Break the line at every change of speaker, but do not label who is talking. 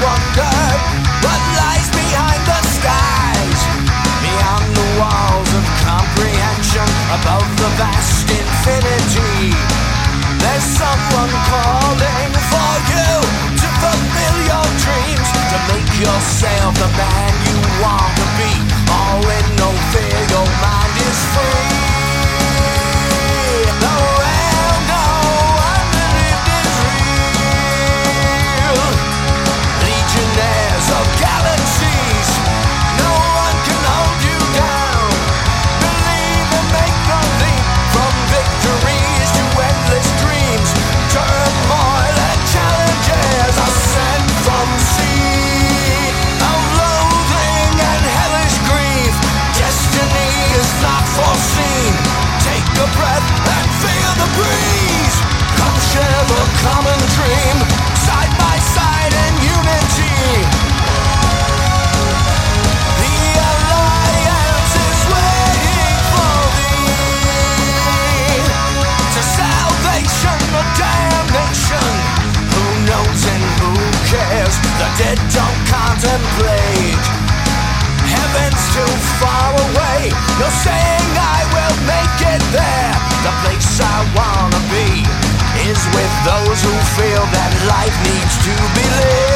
wondered what lies behind the skies, beyond the walls of comprehension, above the vast infinity. There's someone calling for you to fulfill your dreams, to make yourself the man you want to be. All in no fear, your mind is free. No, well, no, unbelieved is real. Legionnaires of galaxies, no one can hold you down. Believe and make the leap from victories to endless dreams. Turmoil and challenges are sent from sea of loathing and hellish grief. Destiny is not foreseen. Take a breath and feel the breeze. Come share a common dream, side by side in unity. The Alliance is waiting for thee. To salvation or damnation, who knows and who cares? The dead don't contemplate. Heaven's too far away. No saying I will make it there. The place I wanna be is with those who feel that life needs to be lived.